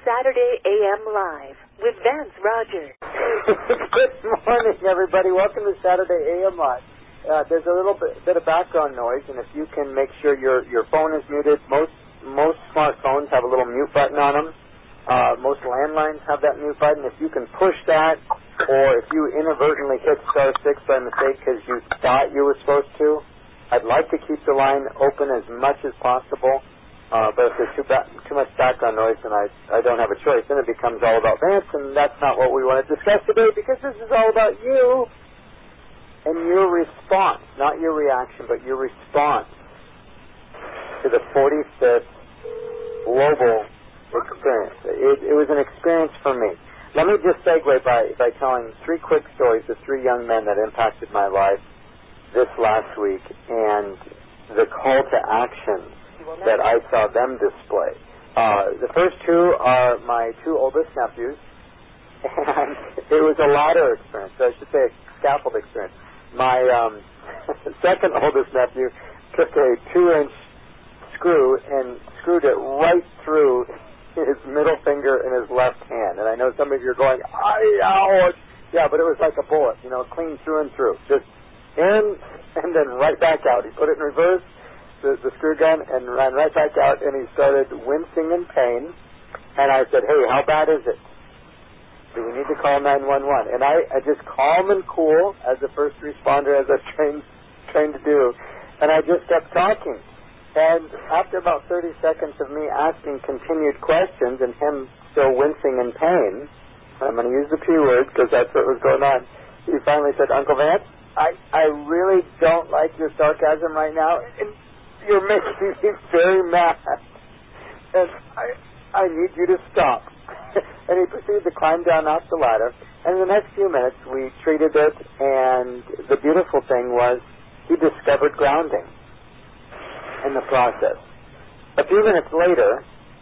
Saturday AM Live with Vance Rogers. Good morning, everybody. Welcome to Saturday AM Live. There's a little bit of background noise, and if you can make sure your phone is muted, most smartphones have a little mute button on them. Most landlines have that mute button. If you can push that, or if you inadvertently hit *6 by mistake because you thought you were supposed to, I'd like to keep the line open as much as possible. But if there's too much background noise, then I don't have a choice. Then it becomes all about Vance, and that's not what we want to discuss today, because this is all about you and your response, not your reaction, but your response to the 45th global experience. It was an experience for me. Let me just segue by telling three quick stories of three young men that impacted my life this last week, and the call to action that I saw them display. The first two are my two oldest nephews, and it was a ladder experience, so I should say a scaffold experience. My second oldest nephew took a 2-inch screw and screwed it right through his middle finger in his left hand. And I know some of you are going, ouch! Yeah, but it was like a bullet, clean through and through. Just in and then right back out. He put it in reverse, the screw gun, and ran right back out, and he started wincing in pain. And I said, hey, how bad is it? Do we need to call 911? And I just calm and cool as a first responder, as I was trained to do, and I just kept talking. And after about 30 seconds of me asking continued questions and him still wincing in pain, I'm going to use the P word because that's what was going on, he finally said, Uncle Vance, I really don't like your sarcasm right now, and you're making me very mad, and I need you to stop. And he proceeded to climb down off the ladder, and in the next few minutes we treated it, and the beautiful thing was he discovered grounding in the process. A few minutes later,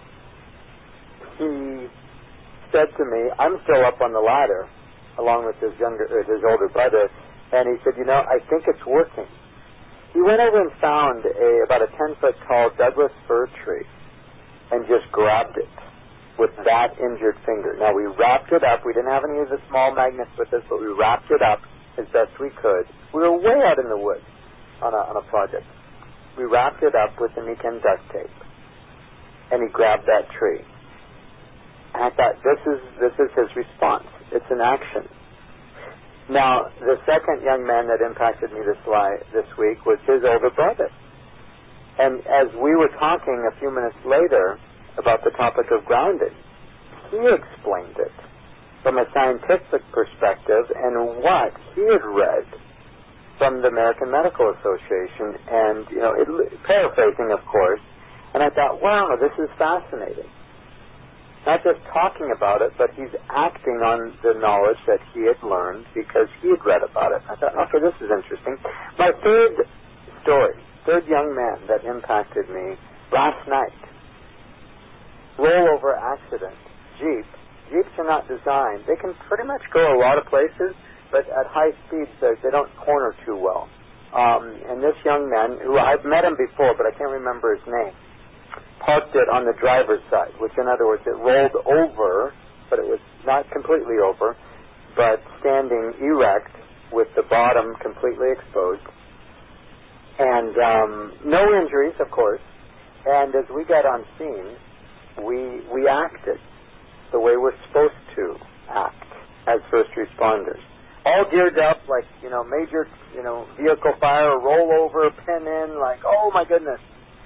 he said to me, I'm still up on the ladder, along with his older brother, and he said, I think it's working. He went over and found about a 10-foot tall Douglas fir tree and just grabbed it with that injured finger. Now, we wrapped it up. We didn't have any of the small magnets with us, but we wrapped it up as best we could. We were way out in the woods on a project. We wrapped it up with the Niken duct tape, and he grabbed that tree. And I thought, this is his response. It's an action. Now, the second young man that impacted me this week was his older brother. And as we were talking a few minutes later about the topic of grounding, he explained it from a scientific perspective and what he had read from the American Medical Association, and, paraphrasing, of course. And I thought, wow, this is fascinating. Not just talking about it, but he's acting on the knowledge that he had learned because he had read about it. I thought, okay, this is interesting. My third young man that impacted me last night, rollover accident, Jeep. Jeeps are not designed. They can pretty much go a lot of places, but at high speeds, they don't corner too well. And this young man, who I've met him before, but I can't remember his name, parked it on the driver's side, which in other words, it rolled over, but it was not completely over, but standing erect with the bottom completely exposed. And no injuries, of course. And as we got on scene, we acted the way we're supposed to act as first responders. All geared up like, major, vehicle fire, roll over, pin in, like, oh my goodness.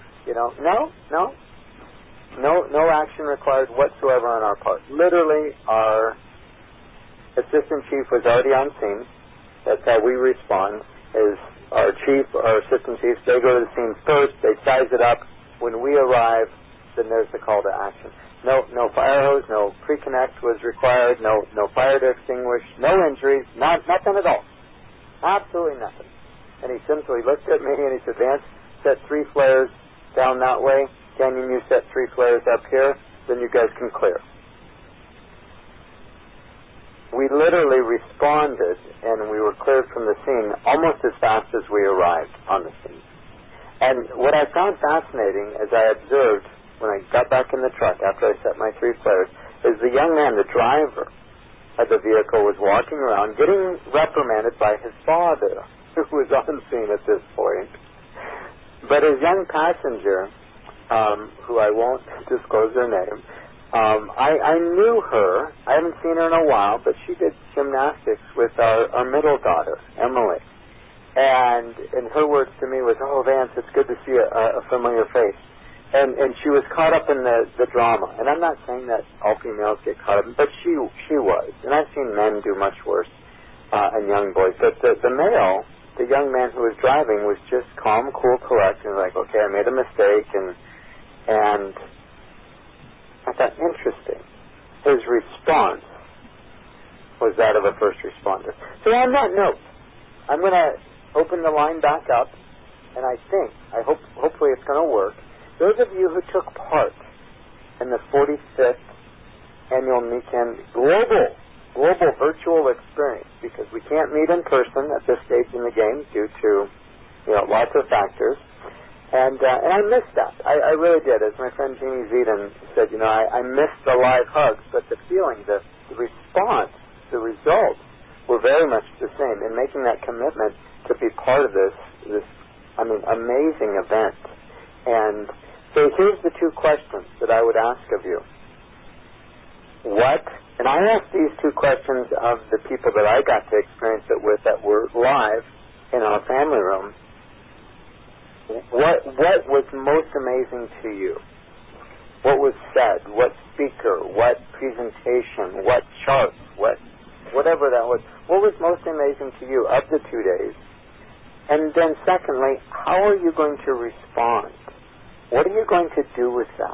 No action required whatsoever on our part. Literally, our assistant chief was already on scene. That's how we respond, is our chief, our assistant chiefs, they go to the scene first, they size it up. When we arrive, then there's the call to action. No fire hose, no pre-connect was required, no fire to extinguish, no injuries, nothing at all. Absolutely nothing. And he simply looked at me and he said, Vance, set 3 flares down that way. Canyon, you set 3 flares up here, then you guys can clear. We literally responded and we were cleared from the scene almost as fast as we arrived on the scene. And what I found fascinating as I observed when I got back in the truck after I set my 3 flares, is the young man, the driver of the vehicle, was walking around getting reprimanded by his father, who was on scene at this point. But his young passenger, who I won't disclose her name, I knew her. I haven't seen her in a while, but she did gymnastics with our middle daughter, Emily. And her words to me was, "Oh, Vance, it's good to see a familiar face." And she was caught up in the drama. And I'm not saying that all females get caught up, but she was. And I've seen men do much worse, and young boys. But the male, the young man who was driving, was just calm, cool, collect, and like, okay, I made a mistake, and I thought, interesting. His response was that of a first responder. So on that note, I'm going to open the line back up, and hopefully it's going to work. Those of you who took part in the 45th annual NECANN global virtual experience, because we can't meet in person at this stage in the game due to lots of factors, and I missed that. I really did. As my friend Jeannie Zedin said, I missed the live hugs, but the feeling, the response, the results were very much the same. In making that commitment to be part of this amazing event. And so here's the two questions that I would ask of you. And I asked these two questions of the people that I got to experience it with that were live in our family room. What was most amazing to you? What was said? What speaker? What presentation? What chart? Whatever that was. What was most amazing to you of the 2 days? And then secondly, how are you going to respond? What are you going to do with that?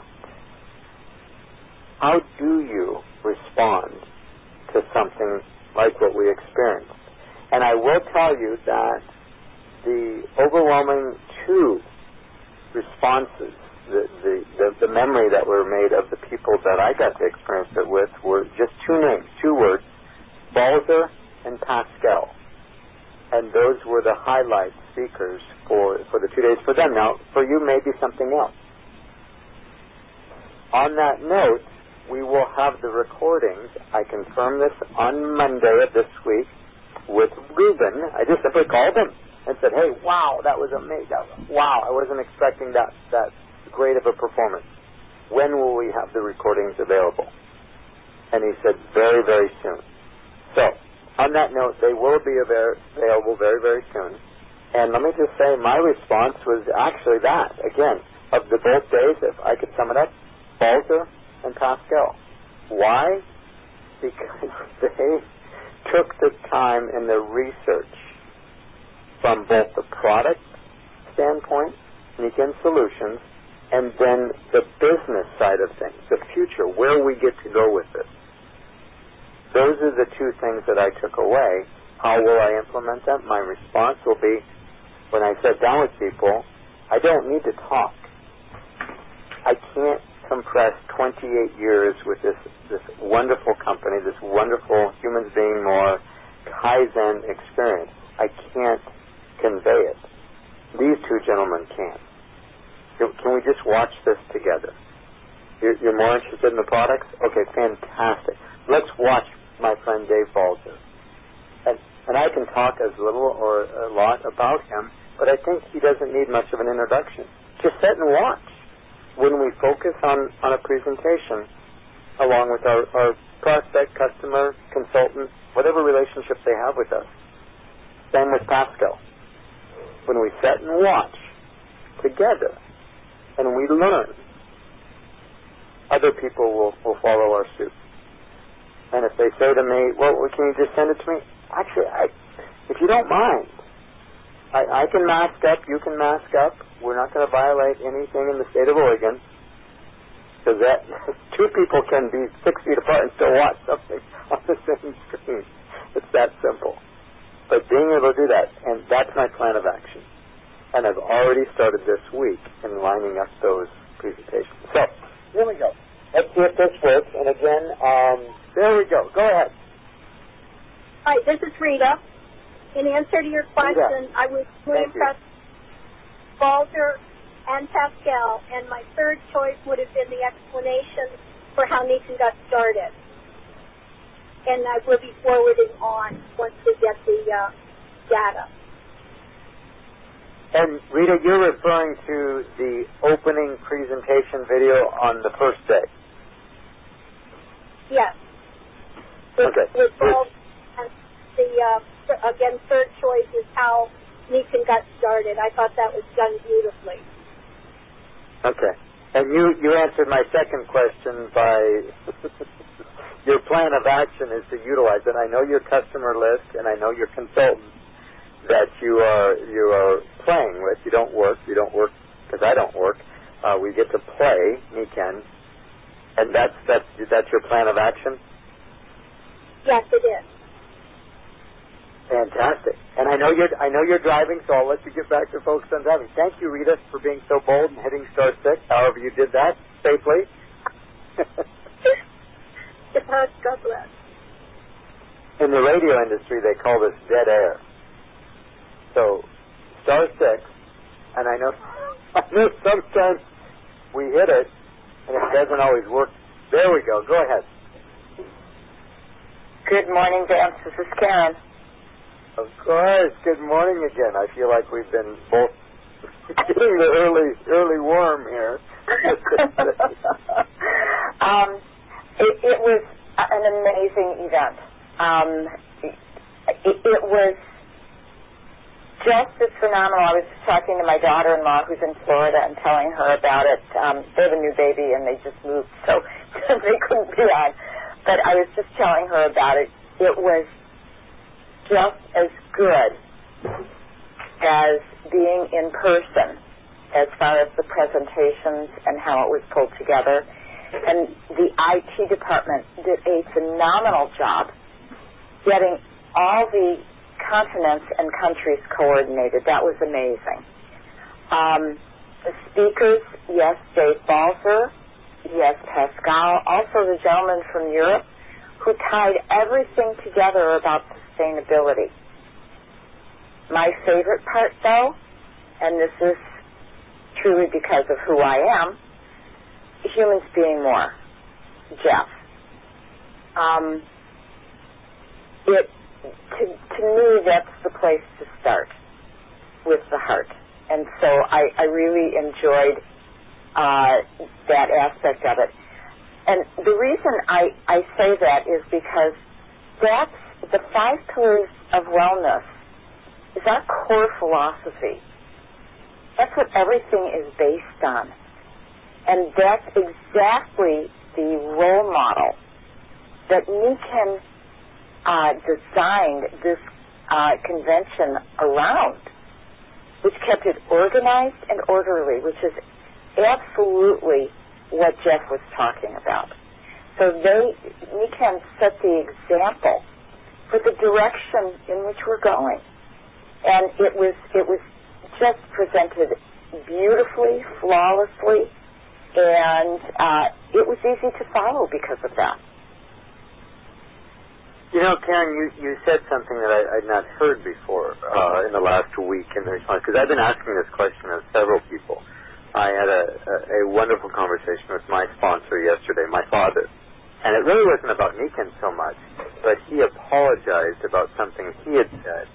How do you respond to something like what we experienced? And I will tell you that the overwhelming two responses, the memory that were made of the people that I got to experience it with were just two names, two words, Balzer and Pascal. And those were the highlight speakers for the 2 days for them. Now, for you, maybe something else. On that note, we will have the recordings. I confirmed this on Monday of this week with Ruben. I just simply called him and said, "Hey, wow, that was amazing. Wow, I wasn't expecting that great of a performance. When will we have the recordings available?" And he said, "Very, very soon." So, on that note, they will be available very, very soon. And let me just say, my response was actually that, again, of the both days, if I could sum it up, Balzer and Pascal. Why? Because they took the time in the research from both the product standpoint, NECANN Solutions, and then the business side of things, the future, where we get to go with this. Those are the two things that I took away. How will I implement them? My response will be, when I sit down with people, I don't need to talk. I can't compress 28 years with this wonderful company, this wonderful humans being more Kaizen experience. I can't convey it. These two gentlemen can. Can we just watch this together? You're more interested in the products? Okay, fantastic. Let's watch my friend Dave Balzer. And I can talk as little or a lot about him, but I think he doesn't need much of an introduction. Just sit and watch. When we focus on a presentation, along with our prospect, customer, consultant, whatever relationship they have with us. Same with Pascal. When we sit and watch together and we learn, other people will follow our suit. And if they say to me, "Well, can you just send it to me?" Actually, if you don't mind, I can mask up, you can mask up. We're not going to violate anything in the state of Oregon, because two people can be 6 feet apart and still watch something on the same screen. It's that simple. But being able to do that, and that's my plan of action. And I've already started this week in lining up those presentations. So, here we go. Let's see if this works. And again, there we go. Go ahead. Hi, this is Rita. In answer to your question, I was really impressed with Balzer and Pascal, and my third choice would have been the explanation for how Nikon got started. And I will be forwarding on once we get the data. And Rita, you're referring to the opening presentation video on the first day? Yes. Okay. Again, third choice is how Nikon got started. I thought that was done beautifully. Okay. And you answered my second question by your plan of action is to utilize it. I know your customer list and I know your consultants that you are playing with. You don't work because I don't work. We get to play, Nikon, and that's your plan of action? Yes, it is. Fantastic. And I know you're driving, so I'll let you get back to focus on driving. Thank you, Rita, for being so bold and hitting star 6, however you did that safely. God bless. In the radio industry, they call this dead air. So, star 6, and I know sometimes we hit it, and it doesn't always work. There we go. Go ahead. Good morning, Vance. This is Karen. Of course. Good morning again. I feel like we've been both getting the early worm here. It was an amazing event. It was just as phenomenal. I was talking to my daughter-in-law who's in Florida and telling her about it. They have a new baby and they just moved, so they couldn't be on. But I was just telling her about it. It was just as good as being in person as far as the presentations and how it was pulled together. And the IT department did a phenomenal job getting all the continents and countries coordinated. That was amazing. The speakers, yes, Dave Balzer, yes, Pascal, also the gentleman from Europe who tied everything together about sustainability. My favorite part, though, and this is truly because of who I am, humans being more. Jeff. To me, that's the place to start, with the heart. And so I really enjoyed that aspect of it. And the reason I say that is because that's the 5 pillars of wellness is our core philosophy. That's what everything is based on. And that's exactly the role model that Nikon designed this convention around, which kept it organized and orderly, which is absolutely what Jeff was talking about. So Nikon set the example for the direction in which we're going. And it was just presented beautifully, flawlessly, and it was easy to follow because of that. You know, Karen, you said something that I'd not heard before in the last week in the response, because I've been asking this question of several people. I had a wonderful conversation with my sponsor yesterday, my father, and it really wasn't about Nikon so much, but he apologized about something he had said.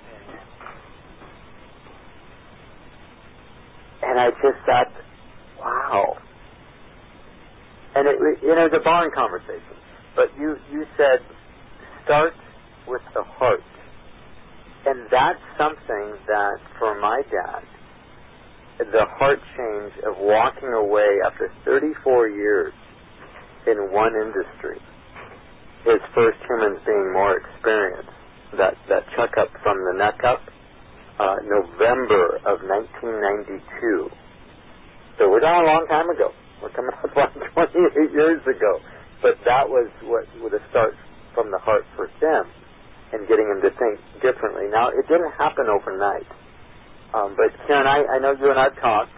And I just thought, wow. And it was a barn conversation. But you said, start with the heart. And that's something that, for my dad, the heart change of walking away after 34 years in one industry, his first humans being more experienced, that checkup from the neck up, November of 1992. So we're done a long time ago. We're coming up like 28 years ago. But that was what would have started from the heart for him and getting him to think differently. Now, it didn't happen overnight. But Karen, I know you and I've talked.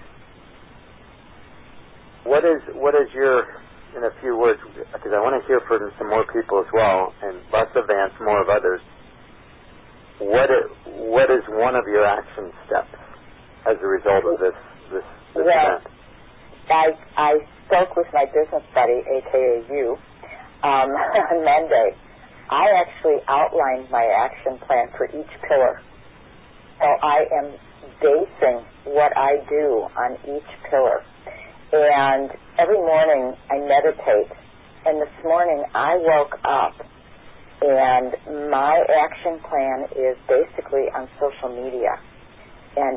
What is your, in a few words, because I want to hear from some more people as well, and less of Vance, more of others. What is one of your action steps as a result of this event? I spoke with my business buddy, a.k.a. you, on Monday. I actually outlined my action plan for each pillar. So I am basing what I do on each pillar. And every morning I meditate. And this morning I woke up and my action plan is basically on social media. And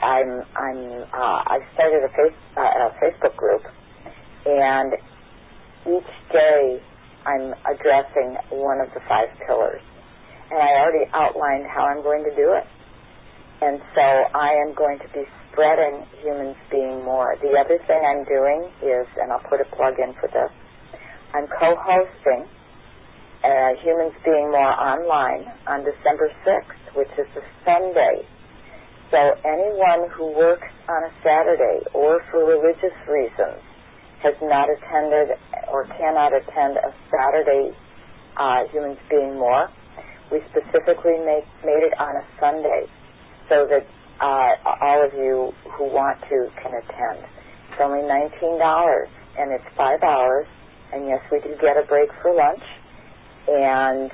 I started a Facebook group, and each day I'm addressing one of the 5 pillars. And I already outlined how I'm going to do it. And so I am going to be spreading Humans Being More. The other thing I'm doing is, and I'll put a plug in for this, I'm co-hosting Humans Being More online on December 6th, which is a Sunday. So anyone who works on a Saturday or for religious reasons has not attended or cannot attend a Saturday Humans Being More, we specifically made it on a Sunday so that all of you who want to can attend. It's only $19, and it's 5 hours, and yes, we do get a break for lunch. And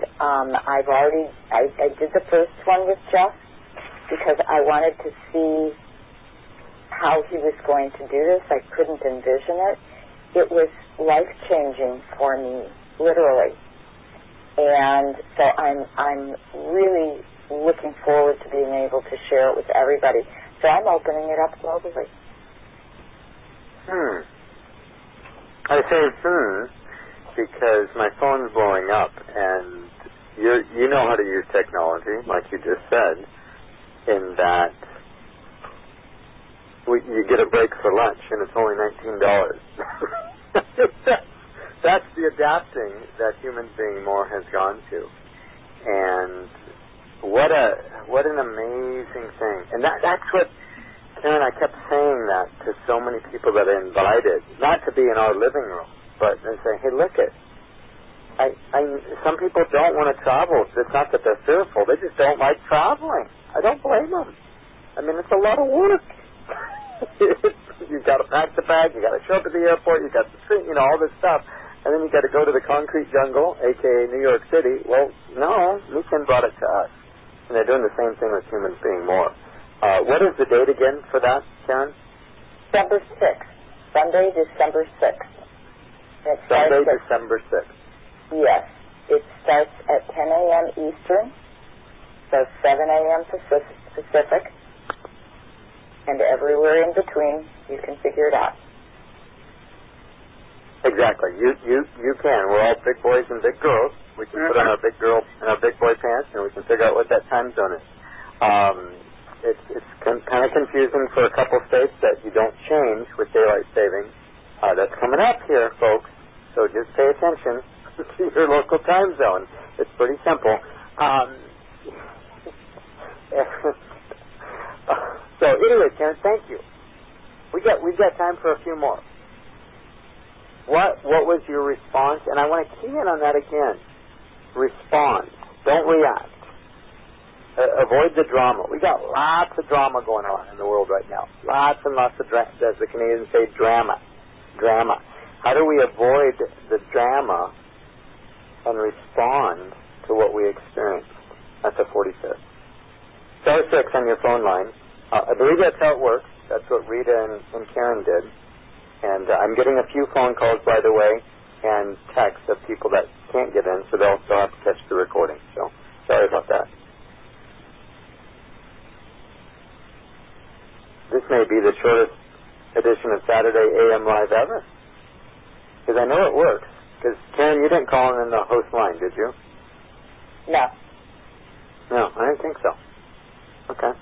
I did the first one with Jeff because I wanted to see how he was going to do this. I couldn't envision it. It was life-changing for me, literally. And so I'm really looking forward to being able to share it with everybody. So I'm opening it up globally. I say because my phone's blowing up, and you know how to use technology, like you just said, in that you get a break for lunch, and it's only $19. That's the adapting that Humans Being More has gone to, and what an amazing thing. And that's what, Karen, I kept saying that to so many people that I invited, not to be in our living room, but they say, hey, look it. Some people don't want to travel. It's not that they're fearful. They just don't like traveling. I don't blame them. I mean, it's a lot of work. You've got to pack the bag. You got to show up at the airport. You got to, all this stuff. And then you got to go to the concrete jungle, a.k.a. New York City. Well, no, Nikan brought it to us. And they're doing the same thing with Humans Being More. What is the date again for that, Karen? December 6th. Sunday, December 6th. Sunday, December 6th. Yes. It starts at 10 a.m. Eastern, so 7 a.m. Pacific, and everywhere in between, you can figure it out. Exactly. You can. We're all big boys and big girls. We can put on our big girl and our big boy pants, and we can figure out what that time zone is. It's kind of confusing for a couple states that you don't change with daylight savings. That's coming up here, folks. So just pay attention to your local time zone. It's pretty simple. So anyway, Karen, thank you. We've got time for a few more. What was your response? And I want to key in on that again. Respond. Don't react. Avoid the drama. We got lots of drama going on in the world right now. Lots and lots of as the Canadians say, drama. How do we avoid the drama and respond to what we experience? That's the 45th. Star 6 on your phone line. I believe that's how it works. That's what Rita and Karen did. And I'm getting a few phone calls, by the way, and texts of people that can't get in, so they'll still have to catch the recording. So sorry about that. This may be the shortest edition of Saturday AM Live ever. Because I know it works. Because, Karen, you didn't call in the host line, did you? No. No, I didn't think so. Okay.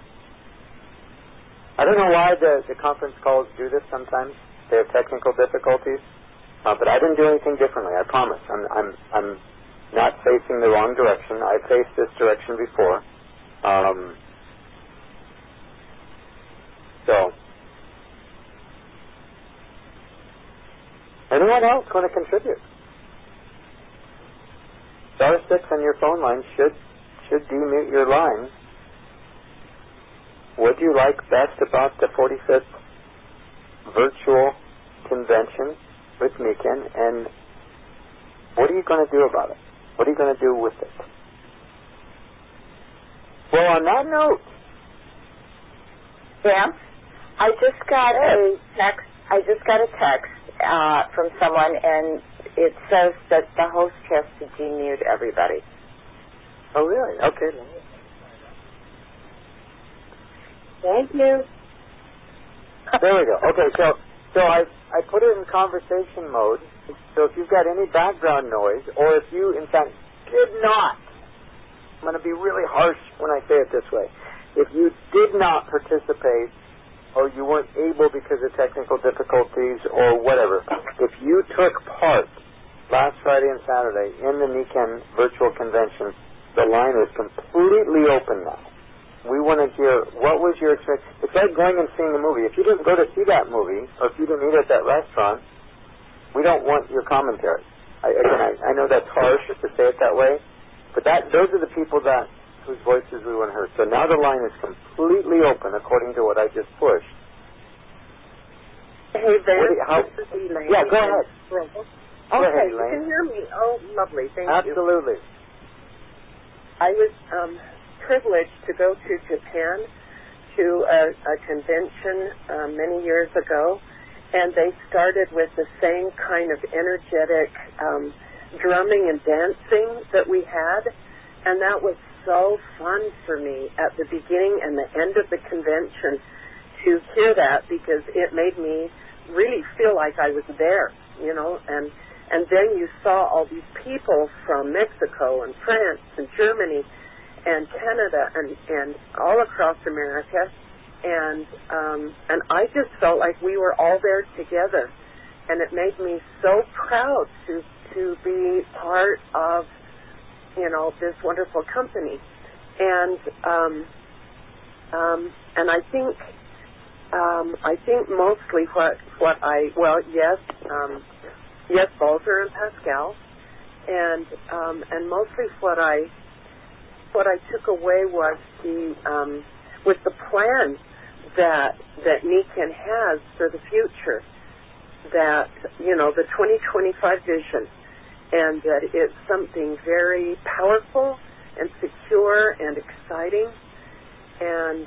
I don't know why the conference calls do this sometimes. They have technical difficulties. But I didn't do anything differently, I promise. I'm not facing the wrong direction. I've faced this direction before. So, anyone else want to contribute? Star 6 on your phone line should demute your line. What do you like best about the 45th virtual convention with Niken, and what are you going to do about it? What are you going to do with it? Well, on that note, Dan, I just got a text from someone, and it says that the host has to demute everybody. Oh, really? Okay. Thank you. There we go. Okay, so I put it in conversation mode. So if you've got any background noise, or if you, in fact, did not, I'm going to be really harsh when I say it this way. If you did not participate, or you weren't able because of technical difficulties or whatever, if you took part last Friday and Saturday in the Niken virtual convention, the line is completely open now. We want to hear, what was your experience? It's like going and seeing a movie. If you didn't go to see that movie, or if you didn't eat at that restaurant, we don't want your commentary. I know that's harsh to say it that way, but those are the people whose voices we want to hear. So now the line is completely open according to what I just pushed. Hey, Vance, this is Elaine. Yeah, go ahead. Okay, ahead, you can hear me. Oh, lovely. Thank you. Absolutely. I was privileged to go to Japan to a convention many years ago, and they started with the same kind of energetic drumming and dancing that we had, and that was so fun for me at the beginning and the end of the convention to hear that, because it made me really feel like I was there, and then you saw all these people from Mexico and France and Germany and Canada and all across America, and I just felt like we were all there together, and it made me so proud to be part of this wonderful company, and I think mostly yes, Balzer and Pascal, and mostly what I took away was the plan that Niken has for the future, that the 2025 vision, and that it's something very powerful and secure and exciting, and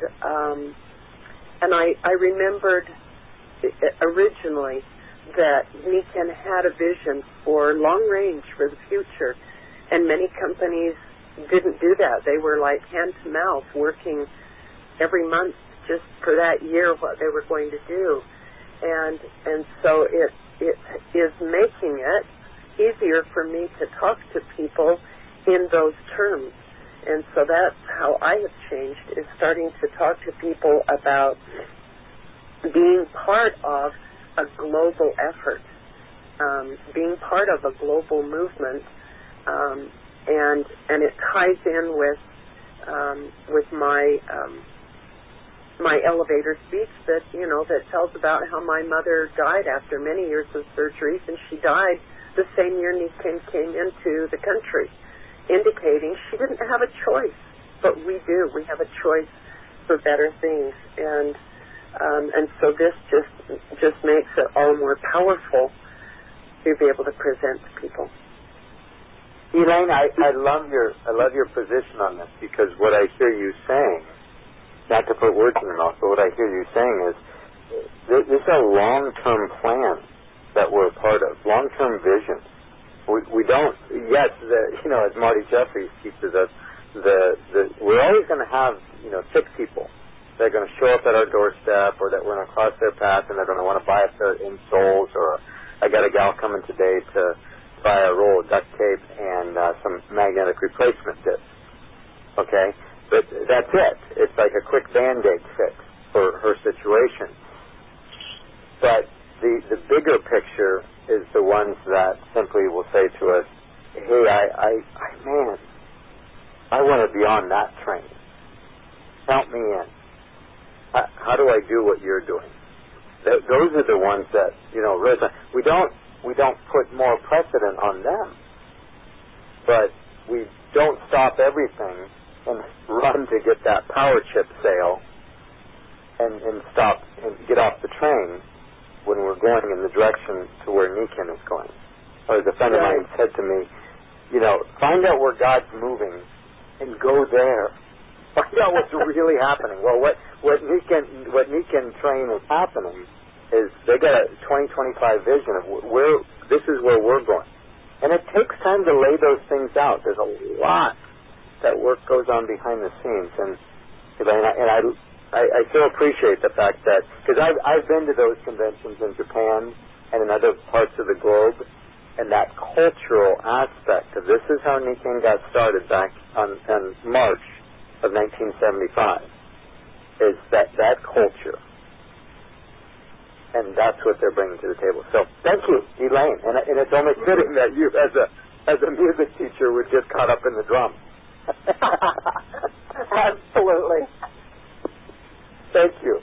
I remembered originally that Niken had a vision for long range for the future, and many companies didn't do that. They were like hand to mouth, working every month just for that year what they were going to do, and so it is making it easier for me to talk to people in those terms. And so that's how I have changed, is starting to talk to people about being part of a global effort, being part of a global movement, and it ties in with my my elevator speech that that tells about how my mother died after many years of surgeries, and she died the same year Niken came into the country, indicating she didn't have a choice, but we do. We have a choice for better things, and so this just makes it all more powerful to be able to present to people. Elaine, I love your position on this, because what I hear you saying, not to put words in your mouth, but what I hear you saying is this is a long-term plan that we're a part of, long-term vision. We don't, yes, as Marty Jeffries teaches us, we're always going to have, sick people that are going to show up at our doorstep, or that we're going to cross their path and they're going to want to buy us their insoles, or I got a gal coming today to buy a roll of duct tape and some magnetic replacement discs. Okay? But that's it. It's like a quick Band-Aid fix for her situation. But the bigger picture is the ones that simply will say to us, hey, man, I want to be on that train. Count me in. How do I do what you're doing? Those are the ones that, we don't put more precedent on them, but we don't stop everything and run to get that power chip sale and stop and get off the train when we're going in the direction to where Nikan is going. Or as a friend of mine said to me, find out where God's moving and go there. Find out what's really happening. Well, what Nikan train is happening is they got a 2025 vision of where this is where we're going. And it takes time to lay those things out. There's a lot that work goes on behind the scenes. And I so appreciate the fact that, because I've been to those conventions in Japan and in other parts of the globe, and that cultural aspect of this is how Nikan got started back on March of 1975, is that culture. And that's what they're bringing to the table. So thank you, Elaine. And it's only fitting that you, as a music teacher, would get caught up in the drum. Absolutely. Thank you.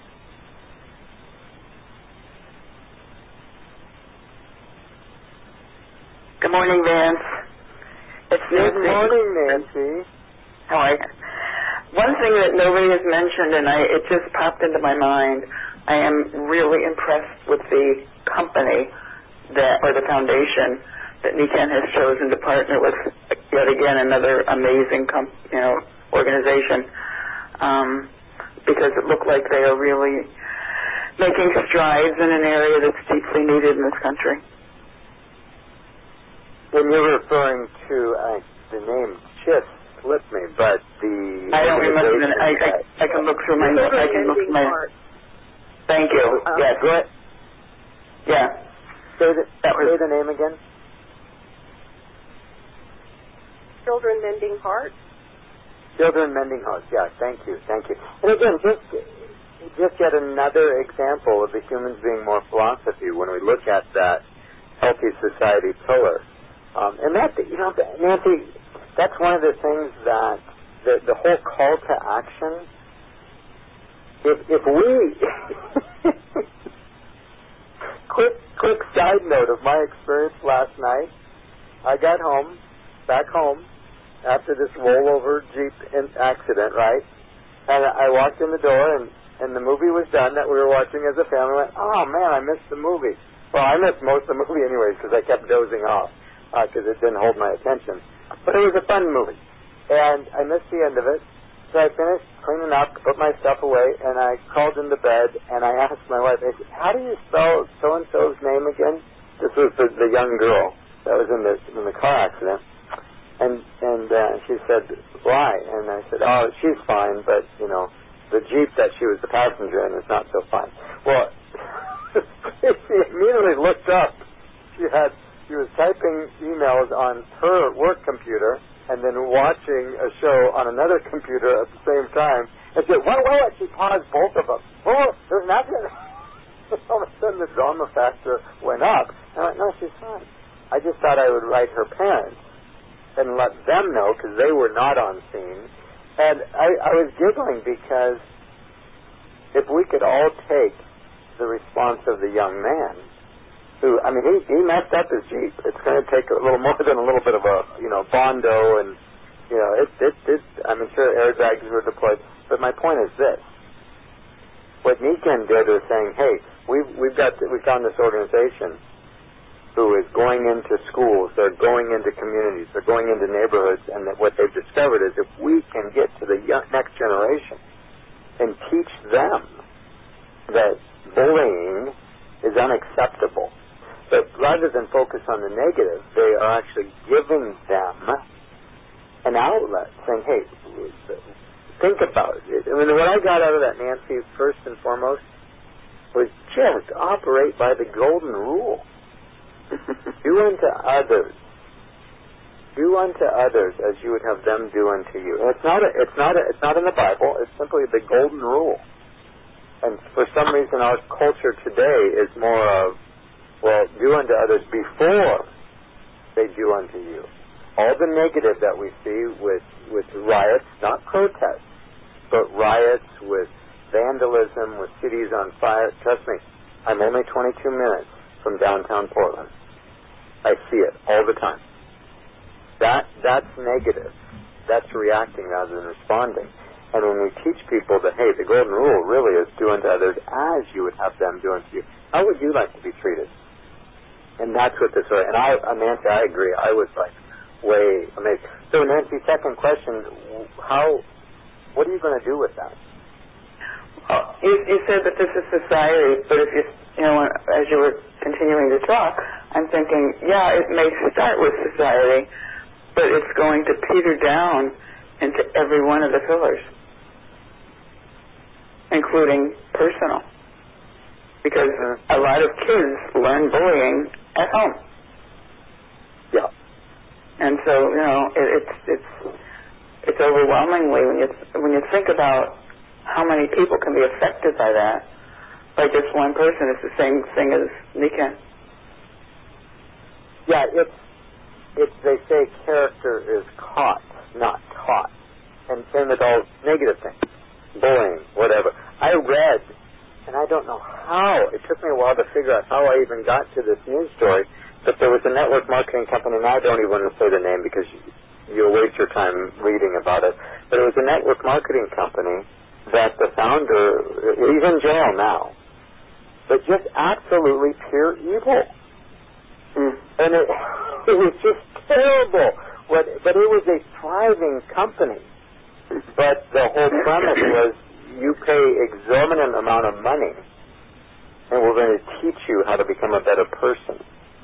Good morning, Vance. It's Good Nancy. morning, Nancy. How are you? One thing that nobody has mentioned, and it just popped into my mind, I am really impressed with the company or the foundation that Nikan has chosen to partner with. Yet again, another amazing organization, because it looked like they are really making strides in an area that's deeply needed in this country. When you're referring to the name just slipped me, but I don't remember the name. I can look through my notes. I can look through my. Thank you. Yes. Go ahead. Yeah. Say the name again. Children Mending Hearts. Children Mending Hearts. Yeah. Thank you. And again, just yet another example of the humans being more philosophy when we look at that healthy society pillar. And that, Nancy, that's one of the things that the whole call to action. If we quick side note of my experience last night, I got back home after this rollover Jeep accident, right? And I walked in the door and the movie was done that we were watching as a family. I went, oh man, I missed the movie. Well, I missed most of the movie anyways because I kept dozing off because it didn't hold my attention. But it was a fun movie, and I missed the end of it. So I finished cleaning up, put my stuff away, and I crawled into bed, and I asked my wife, I said, how do you spell so-and-so's name again? This was the young girl that was in the car accident. And she said, why? And I said, oh, she's fine, but, the Jeep that she was the passenger in is not so fine. Well, she immediately looked up. She was typing emails on her work computer, and then watching a show on another computer at the same time, and said, what? She paused both of them. Oh, there's an accident. All of a sudden the drama factor went up. And I went, no, she's fine. I just thought I would write her parents and let them know, because they were not on scene. And I was giggling because if we could all take the response of the young man, who, he messed up his Jeep. It's going to take a little more than a little bit of a, Bondo, and, I'm sure airbags were deployed. But my point is this. What Nikan did was saying, hey, we found this organization who is going into schools, they're going into communities, they're going into neighborhoods, and that what they've discovered is if we can get to the next generation and teach them that bullying is unacceptable, but rather than focus on the negative, they are actually giving them an outlet, saying, hey, think about it. What I got out of that, Nancy, first and foremost, was just operate by the golden rule. Do unto others as you would have them do unto you. And it's not in the Bible. It's simply the golden rule. And for some reason, our culture today is more of, well, do unto others before they do unto you. All the negative that we see with riots, not protests, but riots, with vandalism, with cities on fire. Trust me, I'm only 22 minutes from downtown Portland. I see it all the time. That's negative. That's reacting rather than responding. And when we teach people that, hey, the golden rule really is do unto others as you would have them do unto you, how would you like to be treated? And that's what this was. And Nancy, I agree. I was like way amazed. So Nancy, second question, what are you going to do with that? You said that this is society, but if as you were continuing to talk, I'm thinking, yeah, it may start with society, but it's going to peter down into every one of the pillars, including personal. Because a lot of kids learn bullying at home. Yeah. And so, it's overwhelmingly when you think about how many people can be affected by that, by just one person. It's the same thing as Nikken. Yeah, it's they say character is caught, not taught. And same with all negative things, bullying, whatever. I read, and I don't know how, it took me a while to figure out how I even got to this news story, but there was a network marketing company, and I don't even want to say the name because you'll waste your time reading about it, but it was a network marketing company that the founder, he's in jail now, but just absolutely pure evil. And it was just terrible. But it was a thriving company. But the whole premise was you pay exorbitant amount of money, and we're going to teach you how to become a better person.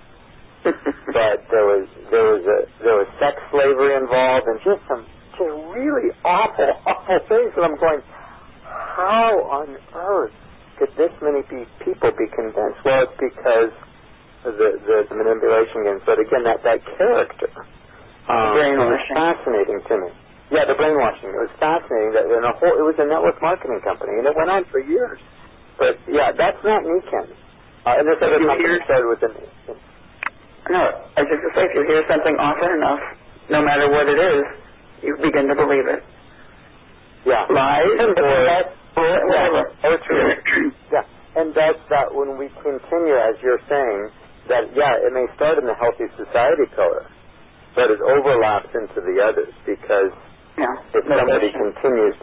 But there was sex slavery involved, and just really awful things. And I'm going, how on earth could this many people be convinced? Well, it's because the manipulation games. But again, that character was fascinating to me. Yeah, the brainwashing. It was fascinating. It was a network marketing company, and it went on for years. But yeah, that's not Nikken. And this other company started with No, I just say if you hear something often enough, no matter what it is, you begin to believe it. Yeah. Lies or whatever. Oh, true. Yeah. And that's that when we continue, as you're saying, that, it may start in the healthy society pillar, but it overlaps into the others because if somebody continues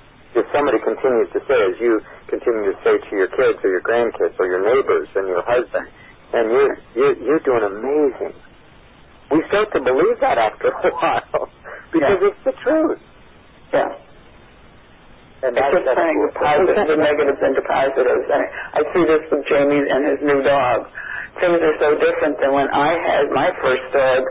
to say, as you continue to say to your kids or your grandkids or your neighbors and your husband, and you're doing amazing. We start to believe that after a while because it's the truth. Yeah. And it's just turning the negatives into positives. I see this with Jamie and his new dog. Things are so different than when I had my first dog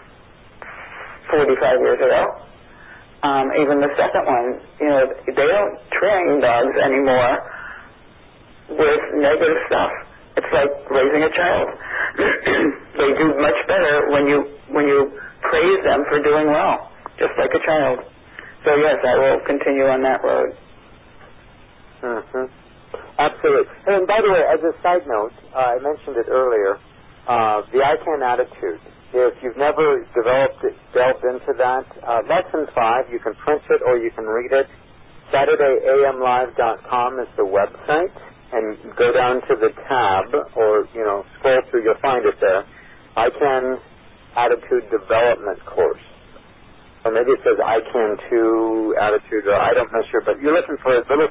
45 years ago. Even the second one, they don't train dogs anymore with negative stuff. It's like raising a child. They do much better when you praise them for doing well, just like a child. So yes, I will continue on that road. Mm-hmm. Absolutely. And by the way, as a side note, I mentioned it earlier, the I Can attitude. If you've never delved into that, lesson 5, you can print it or you can read it. SaturdayAMLive.com is the website, and go down to the tab or scroll through, you'll find it there. I Can Attitude Development Course. Or maybe it says I Can Too Attitude, or I'm not sure, but you're looking for little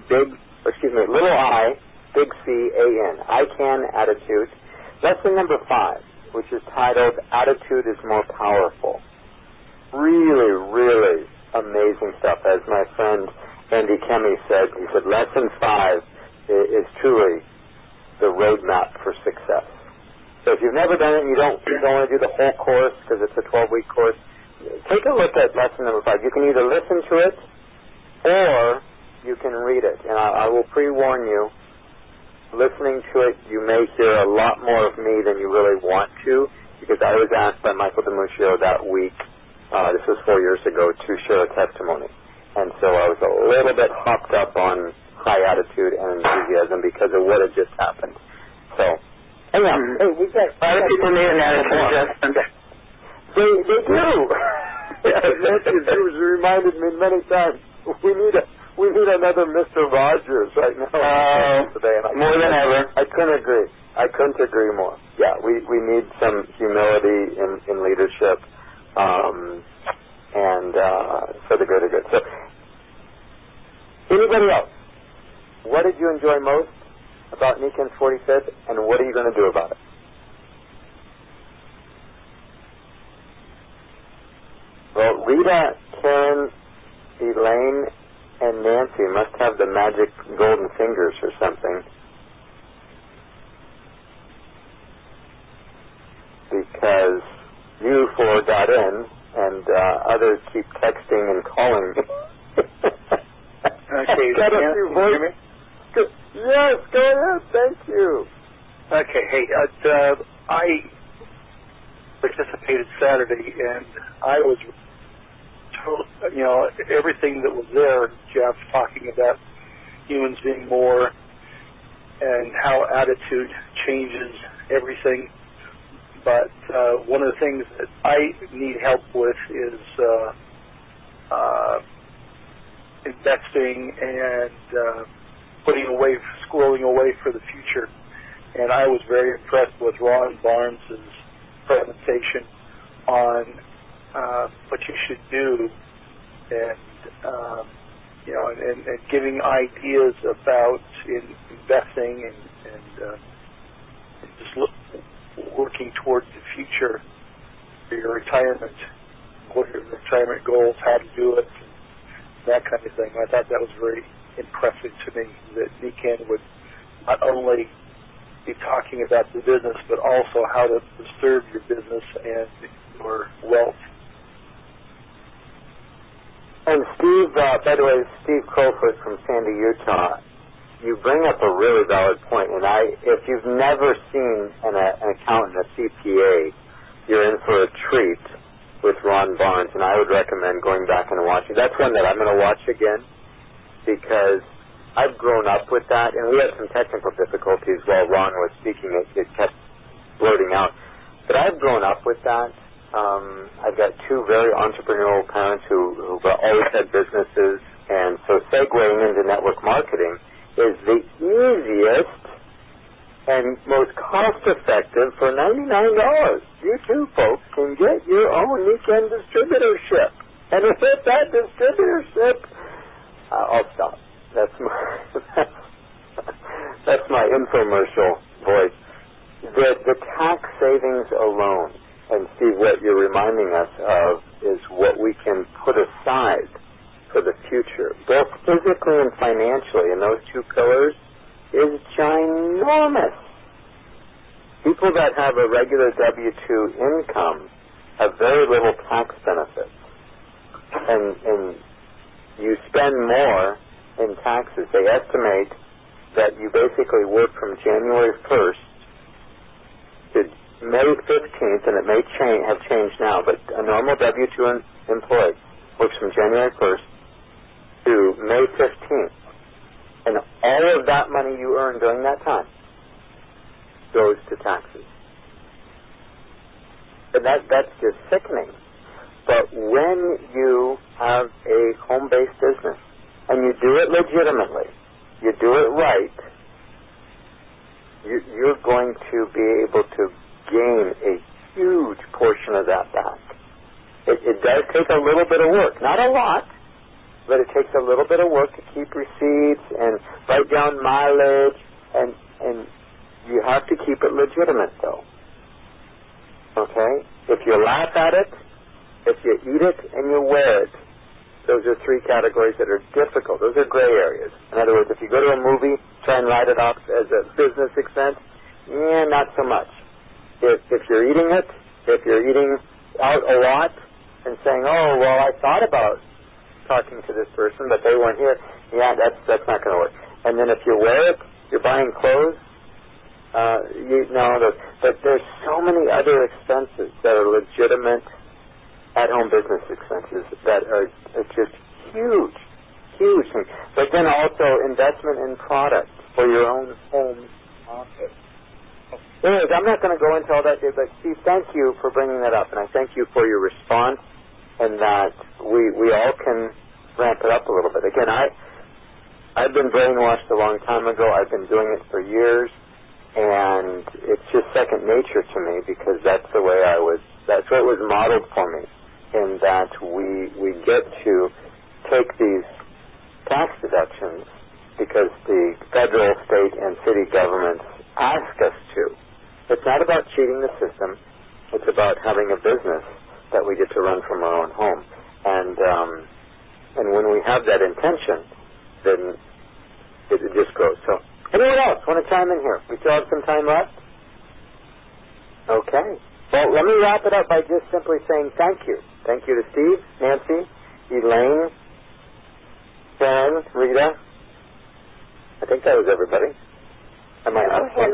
I, big C-A-N. I Can Attitude. Lesson number 5, which is titled Attitude is More Powerful. Really, really amazing stuff. As my friend Andy Kemi said, he said, Lesson 5 is truly the roadmap for success. So if you've never done it and you don't want to do the whole course because it's a 12-week course, take a look at lesson number 5. You can either listen to it or you can read it. And I will pre-warn you, listening to it, you may hear a lot more of me than you really want to, because I was asked by Michael DiMuccio that week, this was 4 years ago, to share a testimony. And so I was a little bit hopped up on high attitude and enthusiasm because of what had just happened. So, anyhow, we got a lot of people need an attitude adjustment. They do. It was reminded me many times. We need another Mr. Rogers right now. Today, and more than ever. I couldn't agree more. Yeah, we need some humility in leadership, and for the greater good. So, Anybody else? What did you enjoy most about Niken's 45th, and what are you going to do about it? Well, Rita, Karen, Elaine, and Nancy must have the magic golden fingers or something, because you four got in, and others keep texting and calling me. Okay, got a few can you hear me? Yes, go ahead. Thank you. Okay, hey, I participated Saturday, and I was told, everything that was there, Jeff, talking about humans being more and how attitude changes everything. But one of the things that I need help with is investing and squirreling away for the future. And I was very impressed with Ron Barnes' presentation on what you should do, and and giving ideas about investing and just working towards the future for your retirement, what are your retirement goals, how to do it, that kind of thing. I thought that was very impressive to me, that Niken would not only be talking about the business, but also how to serve your business and your wealth. And Steve, by the way, Steve Crowfoot from Sandy, Utah, you bring up a really valid point. And if you've never seen an accountant, a CPA, you're in for a treat with Ron Barnes, and I would recommend going back and watching. That's one that I'm going to watch again, because I've grown up with that, and we had some technical difficulties while Ron was speaking. It kept blurting out. But I've grown up with that. I've got two very entrepreneurial parents who've always had businesses, and so segueing into network marketing is the easiest and most cost-effective for $99. You too, folks, can get your own Niken distributorship. And with that distributorship, I'll stop. That's my infomercial voice. The tax savings alone, and Steve, what you're reminding us of is what we can put aside for the future, both physically and financially, and those two pillars is ginormous. People that have a regular W-2 income have very little tax benefits, and you spend more in taxes. They estimate that you basically work from January 1st to May 15th, and it may have changed now, but a normal W-2 employee works from January 1st to May 15th, and all of that money you earn during that time goes to taxes. And that's just sickening. But when you have a home-based business, and you do it legitimately, you do it right, you're going to be able to gain a huge portion of that back. It does take a little bit of work, not a lot, but it takes a little bit of work to keep receipts and write down mileage, and you have to keep it legitimate, though. Okay? If you laugh at it, if you eat it, and you wear it, those are three categories that are difficult. Those are gray areas. In other words, if you go to a movie, try and write it off as a business expense, not so much. If you're eating it, if you're eating out a lot and saying, oh, well, I thought about talking to this person, but they weren't here, that's not going to work. And then if you wear it, you're buying clothes, but there's so many other expenses that are legitimate at-home business expenses that are just huge. But then also investment in products for your own home office. Anyways, I'm not going to go into all that, but Steve, thank you for bringing that up, and I thank you for your response, and that we all can ramp it up a little bit. Again, I've been brainwashed a long time ago. I've been doing it for years, and it's just second nature to me, because that's the way that's what was modeled for me, in that we get to take these tax deductions because the federal, state, and city governments ask us to. It's not about cheating the system. It's about having a business that we get to run from our own home. And when we have that intention, then it just grows. So, anyone else want to chime in here? We still have some time left? Okay. Well, let me wrap it up by just simply saying thank you. Thank you to Steve, Nancy, Elaine, Sharon, Rita. I think that was everybody. I might not say.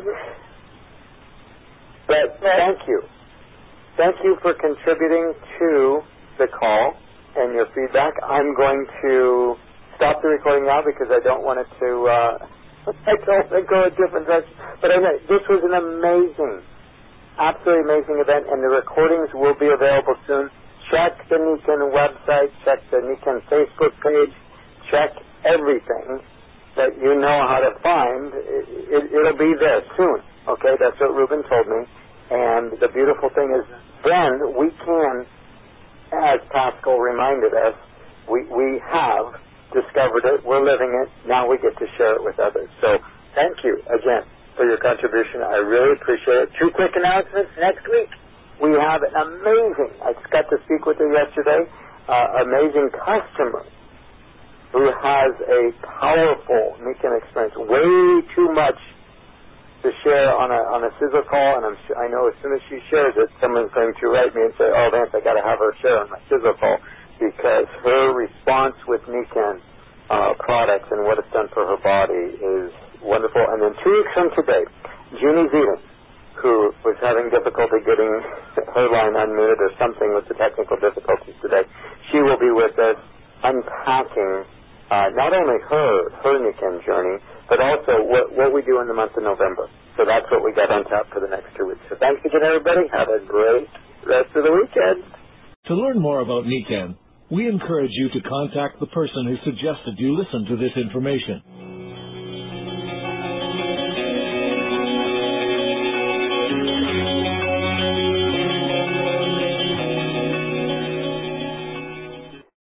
But thank you. Thank you for contributing to the call and your feedback. I'm going to stop the recording now because I don't want it to I don't want to go a different direction. But this was an amazing, absolutely amazing event, and the recordings will be available soon. Check the Nikken website, check the Nikken Facebook page, check everything that you know how to find. It'll be there soon. Okay, that's what Ruben told me. And the beautiful thing is then we can, as Pascal reminded us, we have discovered it, we're living it, now we get to share it with others. So thank you again for your contribution. I really appreciate it. 2 quick announcements. Next week we have an amazing, I got to speak with her yesterday, amazing customer who has a powerful Nikken experience, way too much to share on a sizzle call, and I know as soon as she shares it, someone's going to write me and say, oh, Vance, I got to have her share on my sizzle call, because her response with Nikken products and what it's done for her body is wonderful. And then 2 weeks from today, Junie Zealand, who was having difficulty getting her line unmuted or something with the technical difficulties today, she will be with us unpacking not only her Nikken journey, but also what we do in the month of November. So that's what we got on tap for the next 2 weeks. So thanks again, everybody. Have a great rest of the weekend. To learn more about Nikken, we encourage you to contact the person who suggested you listen to this information.